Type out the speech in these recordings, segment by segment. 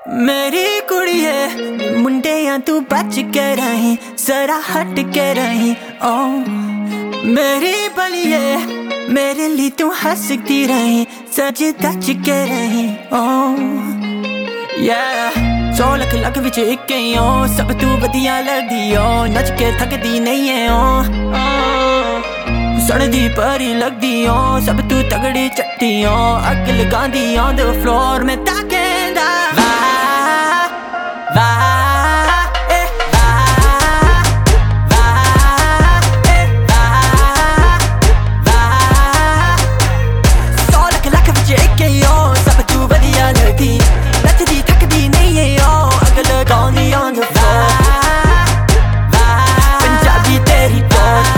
मेरी कुड़िए मुंडियां तू बच के रही, जरा हट के रही। ओ मेरी बलिए मेरे लिए तू हंसती रही, सज धज के रही। ओ सौ लख लख विच इक ही हो, सब तू वधिया लगदी हो, नच के थकदी नहीं है। सड़दी परी लगदी हो, सब तू तगड़ी चट्टी हो, अग लगांदी ऑन द फ्लोर में ताकेंदा। सौ लख लख विच इक ही हो, सब तू वधिया लगदी, नचदी थकदी नहीं है। अग लगांदी ऑन द फ्लोर, पंजाबी तेरी टॉप।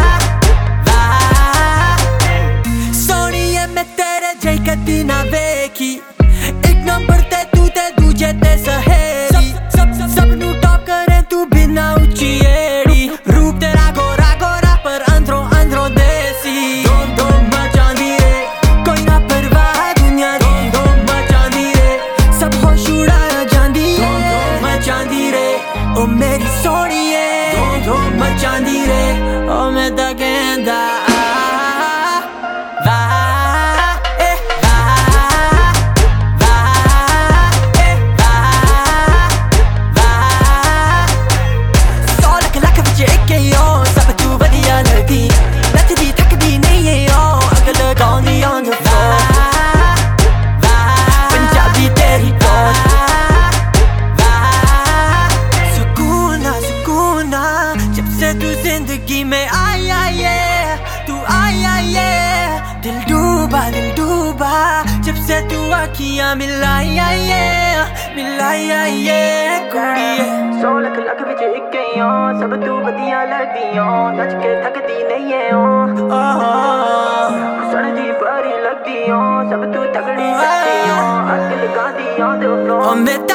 कदी ना वेखी एक नंबर ते तू ते दूजे ते सहेली, सब नू टॉप करे तू बिना उच्ची एड़ी। रूप तेरा गोरा गोरा पर अंदरों अंदरों देसी, धूम धूम मचांदी रे, कोई ना परवाह दुनिया दी। धूम मचांदी रे, सब होश उड़ा जांदी रे, धूम मचांदी रे। ओ मेरी सोहणीए धूम मचांदी रे, ओ मैं तां कहंदा पंजाबी तेरी टॉप। सुकूना जब से तू जिंदगी में आया ये, तू आया ये, दिल डूबा जब से तू आँखियाँ मिलाया ये कुड़िए। सौ लख लख विच इक ही हो, सब तू वधिया लगदी हो, नच के थकदी नहीं है। सड़दी परी लगदी हो, सब तू तगड़ी लगदी हो, अग लगांदी ऑन द फ्लोर।